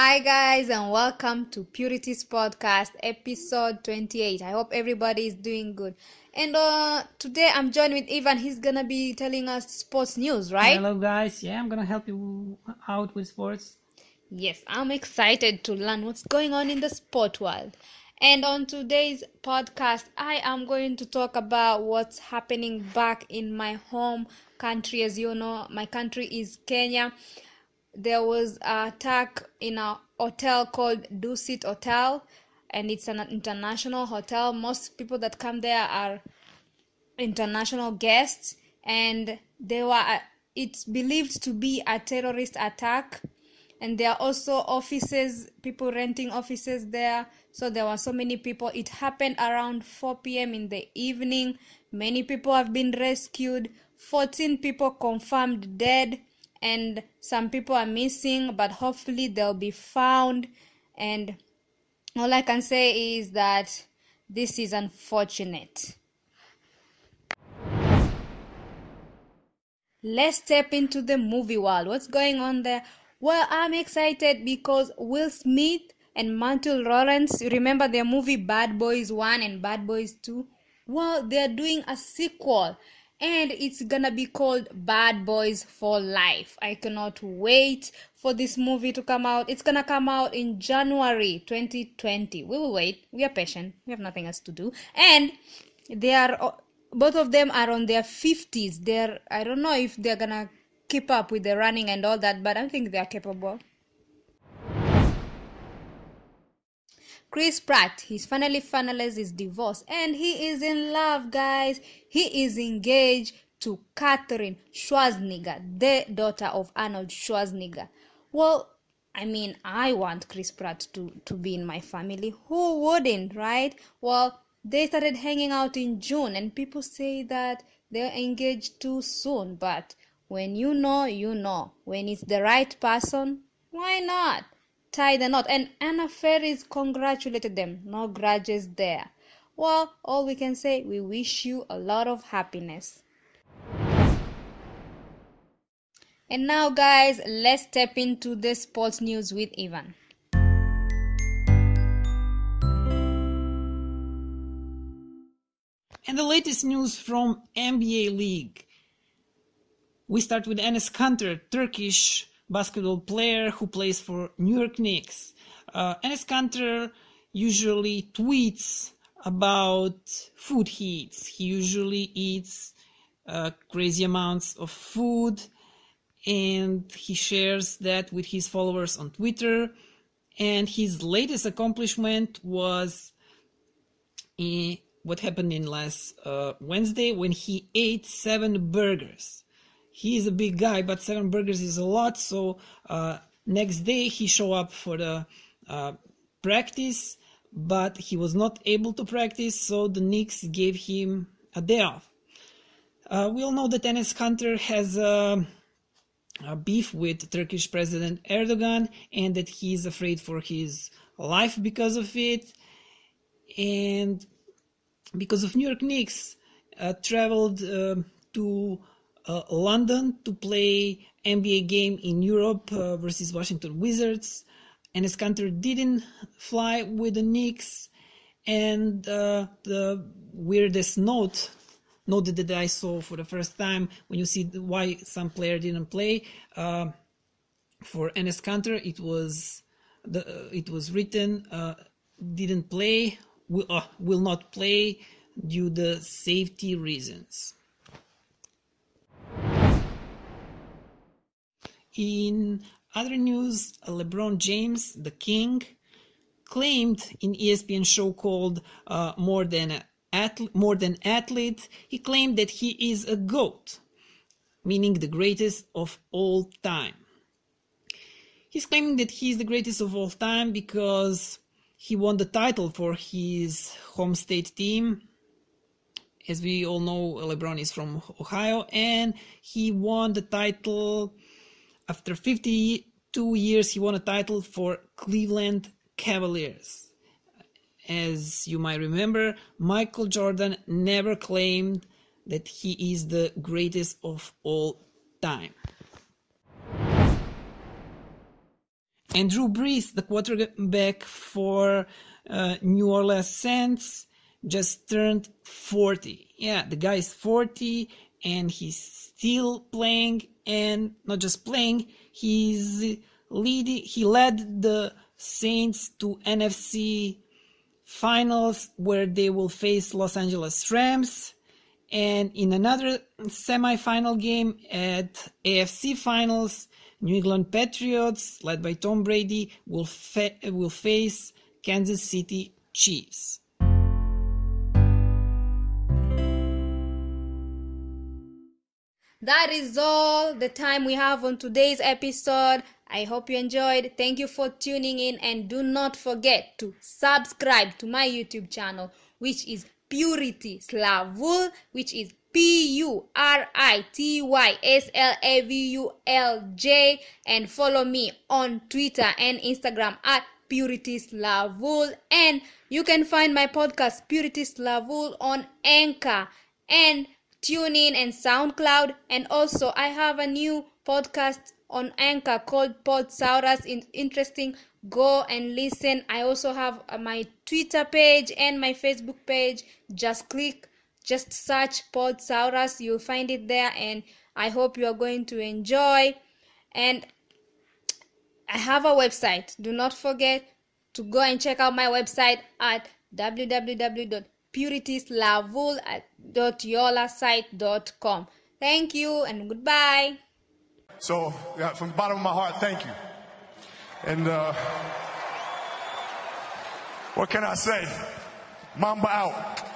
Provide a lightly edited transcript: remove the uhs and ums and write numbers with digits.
Hi, guys, and welcome to Purity's podcast, episode 28. I hope everybody is doing good. And today I'm joined with Ivan. He's gonna be telling us sports news, right? Hello, guys. Yeah, I'm gonna help you out with sports. Yes, I'm excited to learn what's going on in the sport world. And on today's podcast, I am going to talk about what's happening back in my home country. As you know, my country is Kenya. There was an attack in a hotel called Dusit Hotel, and it's an international hotel. Most people that come there are international guests, and it's believed to be a terrorist attack. And there are also offices, people renting offices there. So there were so many people. It happened around 4 p.m. in the evening. Many people have been rescued. 14 people confirmed dead, and some people are missing, but hopefully they'll be found. And all I can say is that this is unfortunate. Let's step into the movie world. What's going on there? Well, I'm excited because Will Smith and Matthew Lawrence, you remember their movie Bad Boys 1 and Bad Boys 2? Well, they're doing a sequel, and it's gonna be called Bad Boys for Life. I cannot wait for this movie to come out. It's gonna come out in January 2020. We will wait. We are patient. We have nothing else to do. And both of them are on their 50s. I don't know if they're gonna keep up with the running and all that, but I think they're capable. Chris Pratt, he's finally finalized his divorce, and he is in love, guys. He is engaged to Catherine Schwarzenegger, the daughter of Arnold Schwarzenegger. Well, I mean, I want Chris Pratt to be in my family. Who wouldn't, right? Well, they started hanging out in June, and people say that they're engaged too soon, but when you know, you know. When it's the right person, why not? Tie the knot. And Anna Faris congratulated them. No grudges there. Well, all we can say, we wish you a lot of happiness. And now, guys, let's step into the sports news with Ivan. And the latest news from NBA League. We start with Enes Kanter, Turkish basketball player who plays for New York Knicks. Enes Kanter usually tweets about food he eats. He usually eats crazy amounts of food, and he shares that with his followers on Twitter. And his latest accomplishment was what happened in last Wednesday when he ate 7 burgers. He is a big guy, but 7 burgers is a lot. So next day he showed up for the practice, but he was not able to practice, so the Knicks gave him a day off. We all know that Enes Kanter has a beef with Turkish President Erdogan, and that he is afraid for his life because of it. And because of New York Knicks traveled to London to play NBA game in Europe versus Washington Wizards. Enes Kanter didn't fly with the Knicks, and the weirdest note that I saw for the first time, when you see why some player didn't play, for Enes Kanter it was written didn't play, will not play due to safety reasons. In other news, LeBron James, the King, claimed in ESPN show called More Than Athlete, he claimed that he is a GOAT, meaning the greatest of all time. He's claiming that he's the greatest of all time because he won the title for his home state team. As we all know, LeBron is from Ohio, and he won the title after 52 years. He won a title for Cleveland Cavaliers. As you might remember, Michael Jordan never claimed that he is the greatest of all time. And Drew Brees, the quarterback for New Orleans Saints, just turned 40. Yeah, the guy is 40 and he's still playing, and not just playing, he led the Saints to NFC Finals where they will face Los Angeles Rams, and in another semi-final game at AFC Finals, New England Patriots, led by Tom Brady, will face Kansas City Chiefs. That is all the time we have on today's episode. I hope you enjoyed. Thank you for tuning in, and do not forget to subscribe to my YouTube channel, which is Purity Slavul, which is PURITYSLAVULJ, and follow me on Twitter and Instagram at Purity Slavul. And you can find my podcast Purity Slavul on Anchor and TuneIn and SoundCloud. And also I have a new podcast on Anchor called Podsaurus. Interesting, go and listen. I also have my Twitter page and my Facebook page. Just search Podsaurus, you'll find it there, and I hope you are going to enjoy. And I have a website. Do not forget to go and check out my website at www.purityslavul.yolasite.com. Thank you and goodbye. So, from the bottom of my heart, thank you. And what can I say? Mamba out.